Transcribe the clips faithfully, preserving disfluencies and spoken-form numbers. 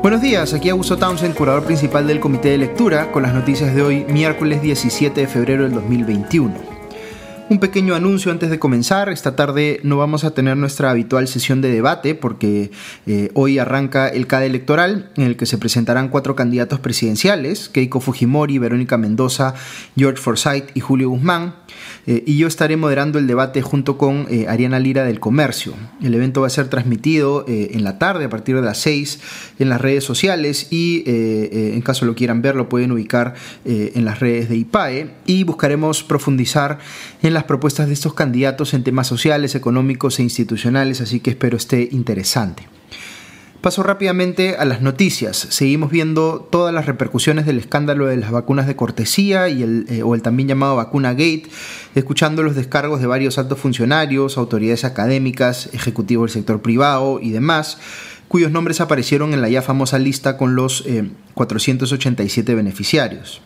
Buenos días, aquí Augusto Townsend, curador principal del Comité de Lectura, con las noticias de hoy, miércoles diecisiete de febrero del dos mil veintiuno. Un pequeño anuncio antes de comenzar. Esta tarde no vamos a tener nuestra habitual sesión de debate porque eh, hoy arranca el C A D electoral, en el que se presentarán cuatro candidatos presidenciales: Keiko Fujimori, Verónica Mendoza, George Forsyth y Julio Guzmán. Eh, y yo estaré moderando el debate junto con eh, Ariana Lira del Comercio. El evento va a ser transmitido eh, en la tarde a partir de las seis en las redes sociales y eh, eh, en caso lo quieran ver lo pueden ubicar eh, en las redes de I P A E, y buscaremos profundizar en las propuestas de estos candidatos en temas sociales, económicos e institucionales, así que espero esté interesante. Paso rápidamente a las noticias. Seguimos viendo todas las repercusiones del escándalo de las vacunas de cortesía y el, eh, o el también llamado Vacuna Gate, escuchando los descargos de varios altos funcionarios, autoridades académicas, ejecutivos del sector privado y demás, cuyos nombres aparecieron en la ya famosa lista con los eh, cuatrocientos ochenta y siete beneficiarios.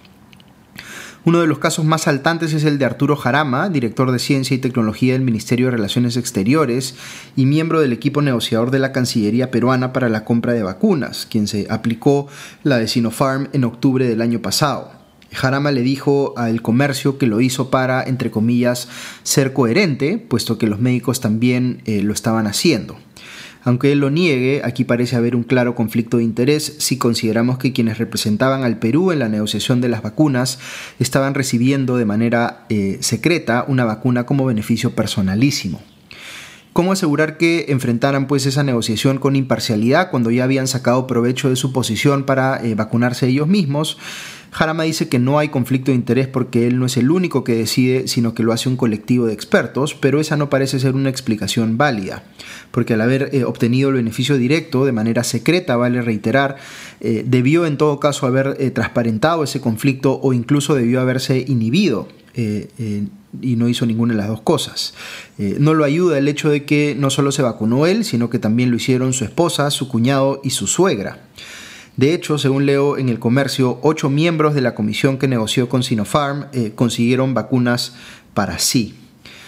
Uno de los casos más saltantes es el de Arturo Jarama, director de Ciencia y Tecnología del Ministerio de Relaciones Exteriores y miembro del equipo negociador de la Cancillería peruana para la compra de vacunas, quien se aplicó la de Sinopharm en octubre del año pasado. Jarama le dijo al Comercio que lo hizo para, entre comillas, ser coherente, puesto que los médicos también eh, lo estaban haciendo. Aunque él lo niegue, aquí parece haber un claro conflicto de interés si consideramos que quienes representaban al Perú en la negociación de las vacunas estaban recibiendo de manera eh, secreta una vacuna como beneficio personalísimo. ¿Cómo asegurar que enfrentaran pues esa negociación con imparcialidad cuando ya habían sacado provecho de su posición para eh, vacunarse ellos mismos? Jarama dice que no hay conflicto de interés porque él no es el único que decide, sino que lo hace un colectivo de expertos, pero esa no parece ser una explicación válida, porque al haber eh, obtenido el beneficio directo de manera secreta, vale reiterar, eh, debió en todo caso haber eh, transparentado ese conflicto o incluso debió haberse inhibido. Eh, eh, y no hizo ninguna de las dos cosas. Eh, no lo ayuda el hecho de que no solo se vacunó él, sino que también lo hicieron su esposa, su cuñado y su suegra. De hecho, según leo en El Comercio, ocho miembros de la comisión que negoció con Sinopharm eh, consiguieron vacunas para sí.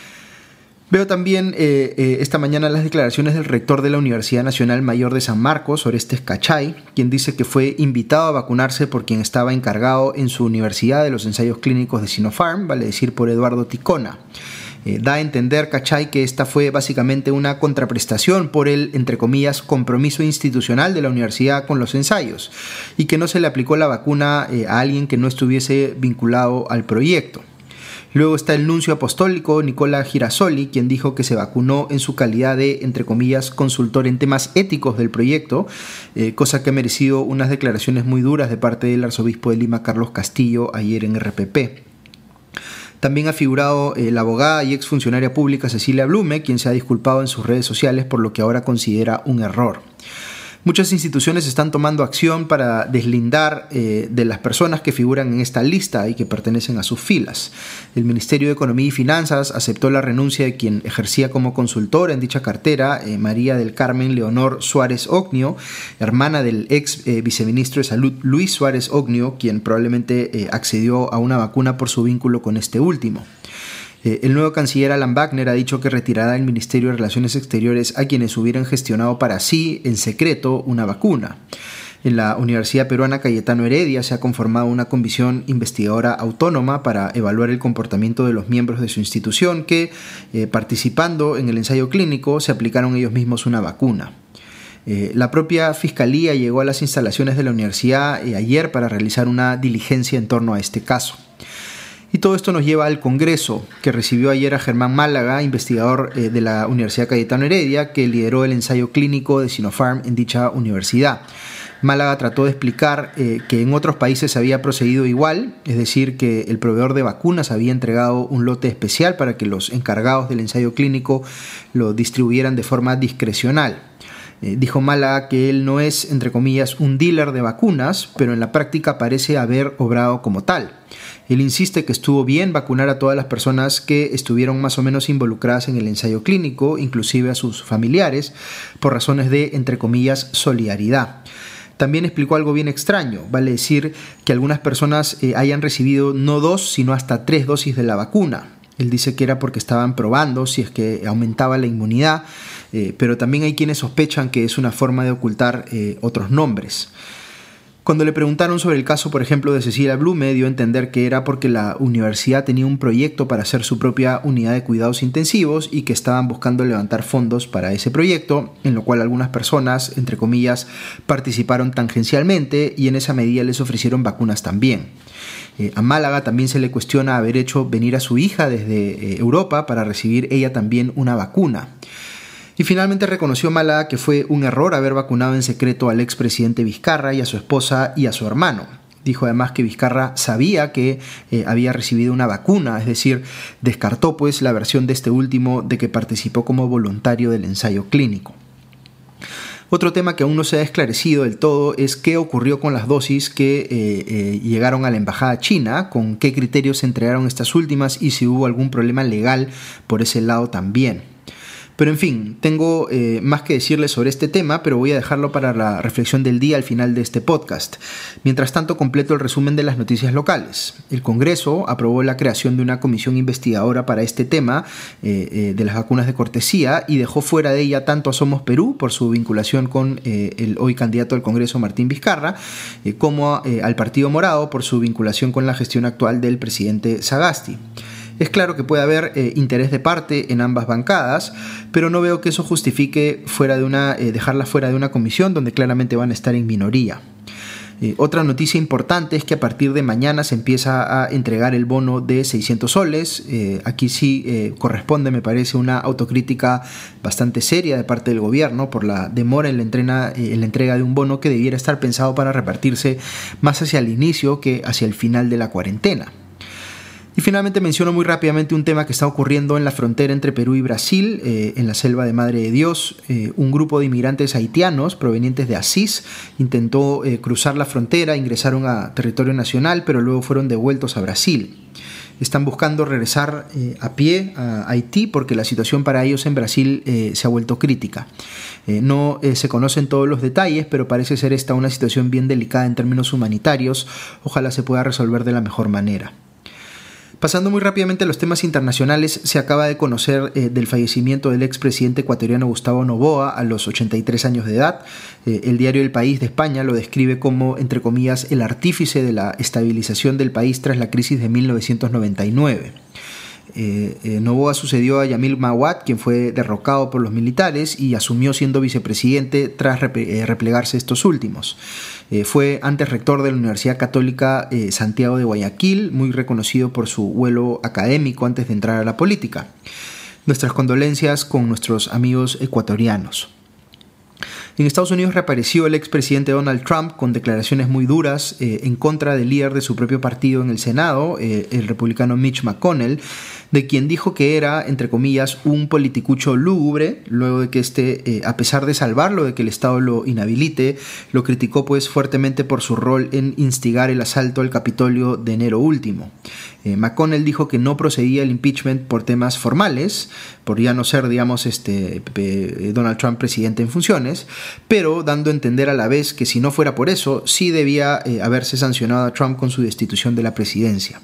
Veo también eh, eh, esta mañana las declaraciones del rector de la Universidad Nacional Mayor de San Marcos, Orestes Cachay, quien dice que fue invitado a vacunarse por quien estaba encargado en su universidad de los ensayos clínicos de Sinopharm, vale decir por Eduardo Ticona. Eh, da a entender Cachay que esta fue básicamente una contraprestación por el, entre comillas, compromiso institucional de la universidad con los ensayos y que no se le aplicó la vacuna eh, a alguien que no estuviese vinculado al proyecto. Luego está el nuncio apostólico Nicola Girasoli, quien dijo que se vacunó en su calidad de, entre comillas, consultor en temas éticos del proyecto, eh, cosa que ha merecido unas declaraciones muy duras de parte del arzobispo de Lima, Carlos Castillo, ayer en R P P. También ha figurado eh, la abogada y exfuncionaria pública Cecilia Blume, quien se ha disculpado en sus redes sociales por lo que ahora considera un error. Muchas instituciones están tomando acción para deslindar eh, de las personas que figuran en esta lista y que pertenecen a sus filas. El Ministerio de Economía y Finanzas aceptó la renuncia de quien ejercía como consultora en dicha cartera, eh, María del Carmen Leonor Suárez Ognio, hermana del ex eh, viceministro de Salud Luis Suárez Ognio, quien probablemente eh, accedió a una vacuna por su vínculo con este último. El nuevo canciller Alan Wagner ha dicho que retirará del Ministerio de Relaciones Exteriores a quienes hubieran gestionado para sí, en secreto, una vacuna. En la Universidad Peruana Cayetano Heredia se ha conformado una comisión investigadora autónoma para evaluar el comportamiento de los miembros de su institución que, eh, participando en el ensayo clínico, se aplicaron ellos mismos una vacuna. Eh, la propia Fiscalía llegó a las instalaciones de la universidad eh, ayer para realizar una diligencia en torno a este caso. Y todo esto nos lleva al Congreso, que recibió ayer a Germán Málaga, investigador eh, de la Universidad Cayetano Heredia, que lideró el ensayo clínico de Sinopharm en dicha universidad. Málaga trató de explicar eh, que en otros países se había procedido igual, es decir, que el proveedor de vacunas había entregado un lote especial para que los encargados del ensayo clínico lo distribuyeran de forma discrecional. Eh, dijo Málaga que él no es, entre comillas, un dealer de vacunas, pero en la práctica parece haber obrado como tal. Él insiste que estuvo bien vacunar a todas las personas que estuvieron más o menos involucradas en el ensayo clínico, inclusive a sus familiares, por razones de, entre comillas, solidaridad. También explicó algo bien extraño, vale decir que algunas personas eh, hayan recibido no dos, sino hasta tres dosis de la vacuna. Él dice que era porque estaban probando si es que aumentaba la inmunidad, eh, pero también hay quienes sospechan que es una forma de ocultar eh, otros nombres. Cuando le preguntaron sobre el caso, por ejemplo, de Cecilia Blume, dio a entender que era porque la universidad tenía un proyecto para hacer su propia unidad de cuidados intensivos y que estaban buscando levantar fondos para ese proyecto, en lo cual algunas personas, entre comillas, participaron tangencialmente y en esa medida les ofrecieron vacunas también. Eh, a Málaga también se le cuestiona haber hecho venir a su hija desde eh, Europa para recibir ella también una vacuna. Y finalmente reconoció Málaga que fue un error haber vacunado en secreto al expresidente Vizcarra y a su esposa y a su hermano. Dijo además que Vizcarra sabía que eh, había recibido una vacuna, es decir, descartó pues la versión de este último de que participó como voluntario del ensayo clínico. Otro tema que aún no se ha esclarecido del todo es qué ocurrió con las dosis que eh, eh, llegaron a la embajada china, con qué criterios se entregaron estas últimas y si hubo algún problema legal por ese lado también. Pero en fin, tengo eh, más que decirles sobre este tema, pero voy a dejarlo para la reflexión del día al final de este podcast. Mientras tanto, completo el resumen de las noticias locales. El Congreso aprobó la creación de una comisión investigadora para este tema eh, eh, de las vacunas de cortesía y dejó fuera de ella tanto a Somos Perú por su vinculación con eh, el hoy candidato al Congreso Martín Vizcarra, eh, como eh, al Partido Morado por su vinculación con la gestión actual del presidente Sagasti. Es claro que puede haber eh, interés de parte en ambas bancadas, pero no veo que eso justifique fuera de una, eh, dejarla fuera de una comisión donde claramente van a estar en minoría. Eh, otra noticia importante es que a partir de mañana se empieza a entregar el bono de seiscientos soles. Eh, aquí sí eh, corresponde, me parece, una autocrítica bastante seria de parte del gobierno por la demora en la, entrena, eh, en la entrega de un bono que debiera estar pensado para repartirse más hacia el inicio que hacia el final de la cuarentena. Y finalmente menciono muy rápidamente un tema que está ocurriendo en la frontera entre Perú y Brasil, eh, en la selva de Madre de Dios. Eh, un grupo de inmigrantes haitianos provenientes de Asís intentó eh, cruzar la frontera, ingresaron a territorio nacional, pero luego fueron devueltos a Brasil. Están buscando regresar eh, a pie a Haití porque la situación para ellos en Brasil eh, se ha vuelto crítica. Eh, no eh, se conocen todos los detalles, pero parece ser esta una situación bien delicada en términos humanitarios. Ojalá se pueda resolver de la mejor manera. Pasando muy rápidamente a los temas internacionales, se acaba de conocer eh, del fallecimiento del expresidente ecuatoriano Gustavo Noboa a los ochenta y tres años de edad. Eh, el diario El País de España lo describe como, entre comillas, el artífice de la estabilización del país tras la crisis de mil novecientos noventa y nueve. Eh, eh, Noboa sucedió a Yamil Mahuad, quien fue derrocado por los militares y asumió siendo vicepresidente tras repre- eh, replegarse estos últimos. Eh, fue antes rector de la Universidad Católica eh, Santiago de Guayaquil, muy reconocido por su vuelo académico antes de entrar a la política. Nuestras condolencias con nuestros amigos ecuatorianos. En Estados Unidos reapareció el expresidente Donald Trump con declaraciones muy duras eh, en contra del líder de su propio partido en el Senado, eh, el republicano Mitch McConnell, de quien dijo que era, entre comillas, un politicucho lúgubre, luego de que este, eh, a pesar de salvarlo de que el Estado lo inhabilite, lo criticó pues fuertemente por su rol en instigar el asalto al Capitolio de enero último. Eh, McConnell dijo que no procedía el impeachment por temas formales, por ya no ser, digamos, este, eh, Donald Trump presidente en funciones, pero dando a entender a la vez que si no fuera por eso, sí debía eh, haberse sancionado a Trump con su destitución de la presidencia.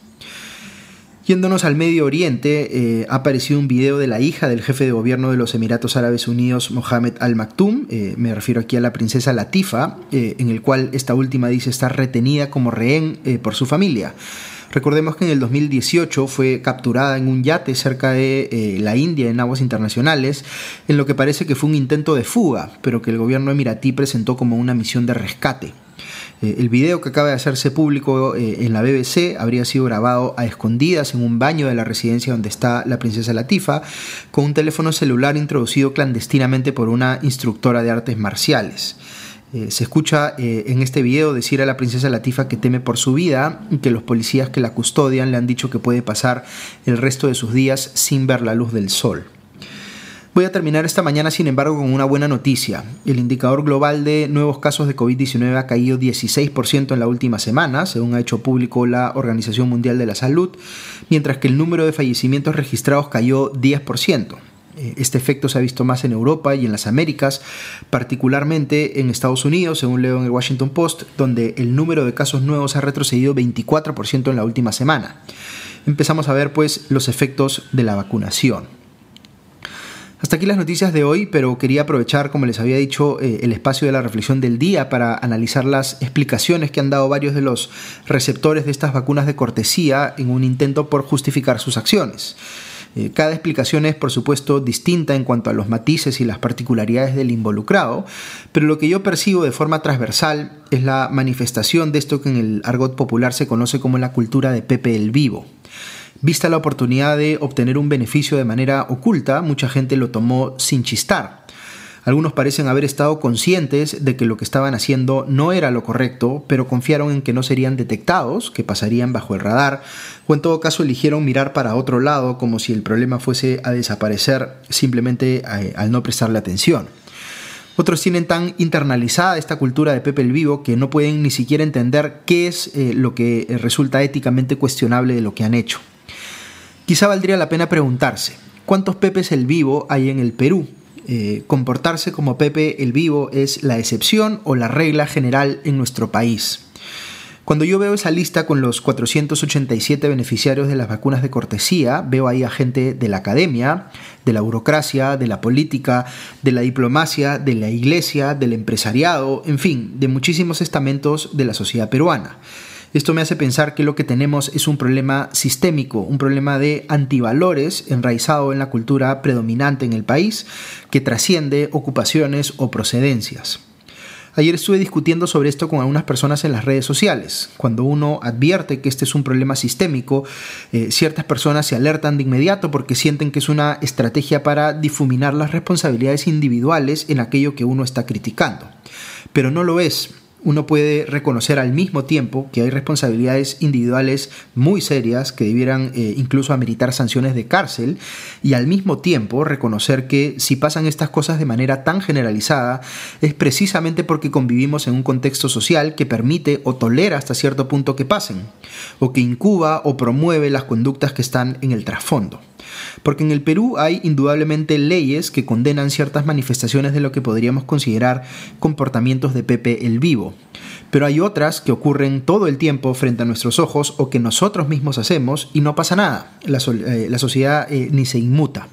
Yéndonos al Medio Oriente, eh, ha aparecido un video de la hija del jefe de gobierno de los Emiratos Árabes Unidos, Mohammed Al Maktoum, eh, me refiero aquí a la princesa Latifa, eh, en el cual esta última dice estar retenida como rehén eh, por su familia. Recordemos que en el dos mil dieciocho fue capturada en un yate cerca de eh, la India en aguas internacionales, en lo que parece que fue un intento de fuga, pero que el gobierno emiratí presentó como una misión de rescate. Eh, el video que acaba de hacerse público eh, en la B B C habría sido grabado a escondidas en un baño de la residencia donde está la princesa Latifa, con un teléfono celular introducido clandestinamente por una instructora de artes marciales. Eh, se escucha eh, en este video decir a la princesa Latifa que teme por su vida y que los policías que la custodian le han dicho que puede pasar el resto de sus días sin ver la luz del sol. Voy a terminar esta mañana, sin embargo, con una buena noticia. El indicador global de nuevos casos de covid diecinueve ha caído dieciséis por ciento en la última semana, según ha hecho público la Organización Mundial de la Salud, mientras que el número de fallecimientos registrados cayó diez por ciento. Este efecto se ha visto más en Europa y en las Américas, particularmente en Estados Unidos, según leo en el Washington Post, donde el número de casos nuevos ha retrocedido veinticuatro por ciento en la última semana. Empezamos a ver pues los efectos de la vacunación. Hasta aquí las noticias de hoy, pero quería aprovechar, como les había dicho, eh, el espacio de la reflexión del día para analizar las explicaciones que han dado varios de los receptores de estas vacunas de cortesía en un intento por justificar sus acciones. Eh, cada explicación es, por supuesto, distinta en cuanto a los matices y las particularidades del involucrado, pero lo que yo percibo de forma transversal es la manifestación de esto que en el argot popular se conoce como la cultura de Pepe el Vivo. Vista la oportunidad de obtener un beneficio de manera oculta, mucha gente lo tomó sin chistar. Algunos parecen haber estado conscientes de que lo que estaban haciendo no era lo correcto, pero confiaron en que no serían detectados, que pasarían bajo el radar, o en todo caso eligieron mirar para otro lado como si el problema fuese a desaparecer simplemente eh, al no prestarle atención. Otros tienen tan internalizada esta cultura de Pepe el Vivo que no pueden ni siquiera entender qué es eh, lo que resulta éticamente cuestionable de lo que han hecho. Quizá valdría la pena preguntarse, ¿cuántos Pepes el Vivo hay en el Perú? Eh, ¿Comportarse como Pepe el Vivo es la excepción o la regla general en nuestro país? Cuando yo veo esa lista con los cuatrocientos ochenta y siete beneficiarios de las vacunas de cortesía, veo ahí a gente de la academia, de la burocracia, de la política, de la diplomacia, de la iglesia, del empresariado, en fin, de muchísimos estamentos de la sociedad peruana. Esto me hace pensar que lo que tenemos es un problema sistémico, un problema de antivalores enraizado en la cultura predominante en el país que trasciende ocupaciones o procedencias. Ayer estuve discutiendo sobre esto con algunas personas en las redes sociales. Cuando uno advierte que este es un problema sistémico, eh, ciertas personas se alertan de inmediato porque sienten que es una estrategia para difuminar las responsabilidades individuales en aquello que uno está criticando. Pero no lo es. Uno puede reconocer al mismo tiempo que hay responsabilidades individuales muy serias que debieran eh, incluso ameritar sanciones de cárcel y al mismo tiempo reconocer que si pasan estas cosas de manera tan generalizada es precisamente porque convivimos en un contexto social que permite o tolera hasta cierto punto que pasen o que incuba o promueve las conductas que están en el trasfondo. Porque en el Perú hay indudablemente leyes que condenan ciertas manifestaciones de lo que podríamos considerar comportamientos de Pepe el Vivo, pero hay otras que ocurren todo el tiempo frente a nuestros ojos o que nosotros mismos hacemos y no pasa nada, la, eh, la sociedad eh, ni se inmuta.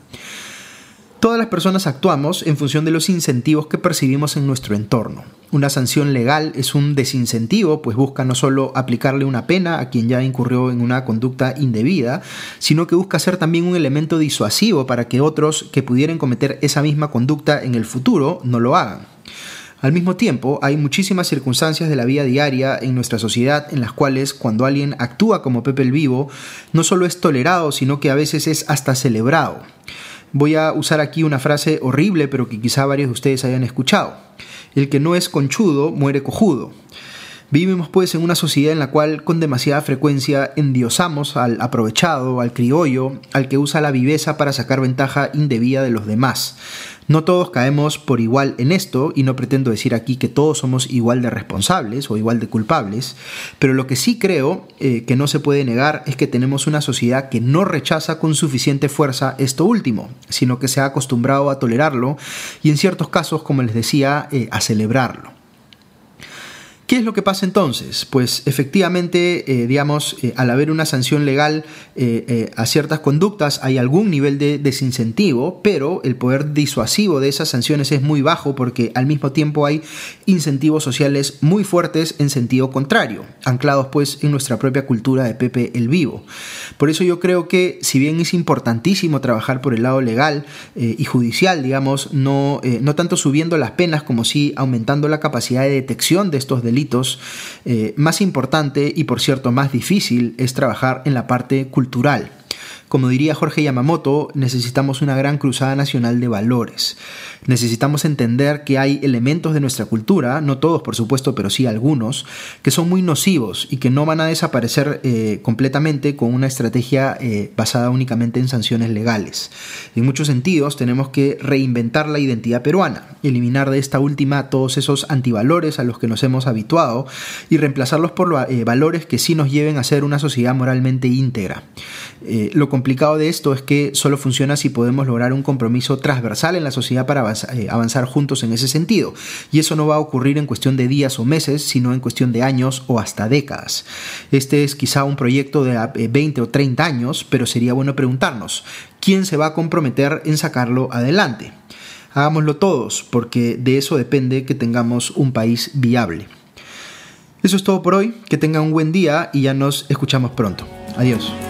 Todas las personas actuamos en función de los incentivos que percibimos en nuestro entorno. Una sanción legal es un desincentivo, pues busca no solo aplicarle una pena a quien ya incurrió en una conducta indebida, sino que busca ser también un elemento disuasivo para que otros que pudieran cometer esa misma conducta en el futuro no lo hagan. Al mismo tiempo, hay muchísimas circunstancias de la vida diaria en nuestra sociedad en las cuales cuando alguien actúa como Pepe el Vivo, no solo es tolerado, sino que a veces es hasta celebrado. Voy a usar aquí una frase horrible, pero que quizá varios de ustedes hayan escuchado. El que no es conchudo, muere cojudo. Vivimos pues en una sociedad en la cual con demasiada frecuencia endiosamos al aprovechado, al criollo, al que usa la viveza para sacar ventaja indebida de los demás. No todos caemos por igual en esto, y no pretendo decir aquí que todos somos igual de responsables o igual de culpables, pero lo que sí creo eh, que no se puede negar es que tenemos una sociedad que no rechaza con suficiente fuerza esto último, sino que se ha acostumbrado a tolerarlo y en ciertos casos, como les decía, eh, a celebrarlo. ¿Qué es lo que pasa entonces? Pues efectivamente, eh, digamos, eh, al haber una sanción legal eh, eh, a ciertas conductas hay algún nivel de desincentivo, pero el poder disuasivo de esas sanciones es muy bajo porque al mismo tiempo hay incentivos sociales muy fuertes en sentido contrario, anclados pues en nuestra propia cultura de Pepe el Vivo. Por eso yo creo que si bien es importantísimo trabajar por el lado legal eh, y judicial, digamos, no, eh, no tanto subiendo las penas como sí aumentando la capacidad de detección de estos delitos, Eh, más importante y por cierto más difícil es trabajar en la parte cultural. Como diría Jorge Yamamoto, necesitamos una gran cruzada nacional de valores. Necesitamos entender que hay elementos de nuestra cultura, no todos por supuesto, pero sí algunos, que son muy nocivos y que no van a desaparecer eh, completamente con una estrategia eh, basada únicamente en sanciones legales. En muchos sentidos tenemos que reinventar la identidad peruana, eliminar de esta última todos esos antivalores a los que nos hemos habituado y reemplazarlos por eh, valores que sí nos lleven a ser una sociedad moralmente íntegra. Eh, lo complicado de esto es que solo funciona si podemos lograr un compromiso transversal en la sociedad para avanzar, eh, avanzar juntos en ese sentido. Y eso no va a ocurrir en cuestión de días o meses, sino en cuestión de años o hasta décadas. Este es quizá un proyecto de eh, veinte o treinta años, pero sería bueno preguntarnos, ¿quién se va a comprometer en sacarlo adelante? Hagámoslo todos, porque de eso depende que tengamos un país viable. Eso es todo por hoy, que tengan un buen día y ya nos escuchamos pronto. Adiós.